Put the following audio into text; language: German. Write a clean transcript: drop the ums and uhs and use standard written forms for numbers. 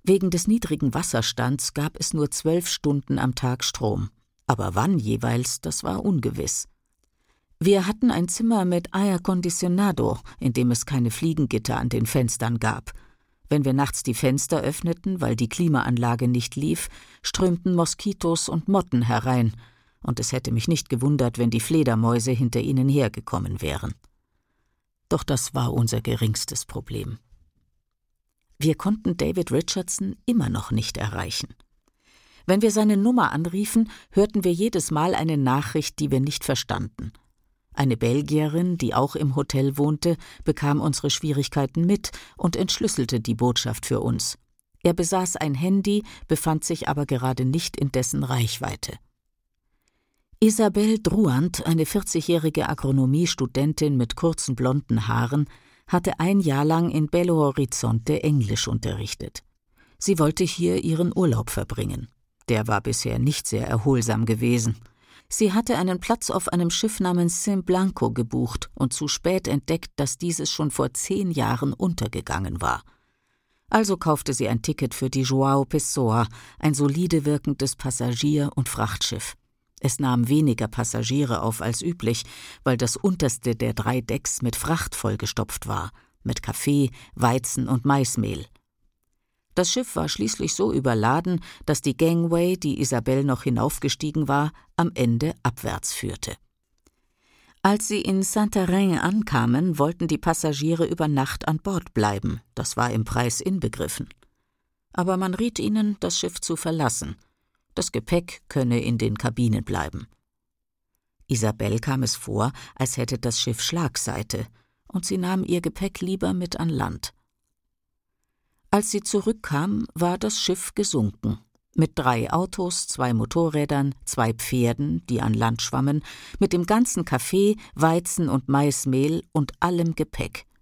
Wegen des niedrigen Wasserstands gab es nur 12 Stunden am Tag Strom. Aber wann jeweils, das war ungewiss. Wir hatten ein Zimmer mit Aire Acondicionado, in dem es keine Fliegengitter an den Fenstern gab. Wenn wir nachts die Fenster öffneten, weil die Klimaanlage nicht lief, strömten Moskitos und Motten herein, und es hätte mich nicht gewundert, wenn die Fledermäuse hinter ihnen hergekommen wären. Doch das war unser geringstes Problem. Wir konnten David Richardson immer noch nicht erreichen. Wenn wir seine Nummer anriefen, hörten wir jedes Mal eine Nachricht, die wir nicht verstanden. Eine Belgierin, die auch im Hotel wohnte, bekam unsere Schwierigkeiten mit und entschlüsselte die Botschaft für uns. Er besaß ein Handy, befand sich aber gerade nicht in dessen Reichweite. Isabelle Drouant, eine 40-jährige Agronomiestudentin mit kurzen blonden Haaren, hatte ein Jahr lang in Belo Horizonte Englisch unterrichtet. Sie wollte hier ihren Urlaub verbringen. Der war bisher nicht sehr erholsam gewesen. Sie hatte einen Platz auf einem Schiff namens Saint Blanco gebucht und zu spät entdeckt, dass dieses schon vor 10 Jahren untergegangen war. Also kaufte sie ein Ticket für die João Pessoa, ein solide wirkendes Passagier- und Frachtschiff. Es nahm weniger Passagiere auf als üblich, weil das unterste der 3 Decks mit Fracht vollgestopft war, mit Kaffee, Weizen und Maismehl. Das Schiff war schließlich so überladen, dass die Gangway, die Isabelle noch hinaufgestiegen war, am Ende abwärts führte. Als sie in Santarém ankamen, wollten die Passagiere über Nacht an Bord bleiben, das war im Preis inbegriffen. Aber man riet ihnen, das Schiff zu verlassen. Das Gepäck könne in den Kabinen bleiben. Isabelle kam es vor, als hätte das Schiff Schlagseite, und sie nahm ihr Gepäck lieber mit an Land. Als sie zurückkam, war das Schiff gesunken. Mit 3 Autos, 2 Motorrädern, 2 Pferden, die an Land schwammen, mit dem ganzen Kaffee, Weizen und Maismehl und allem Gepäck.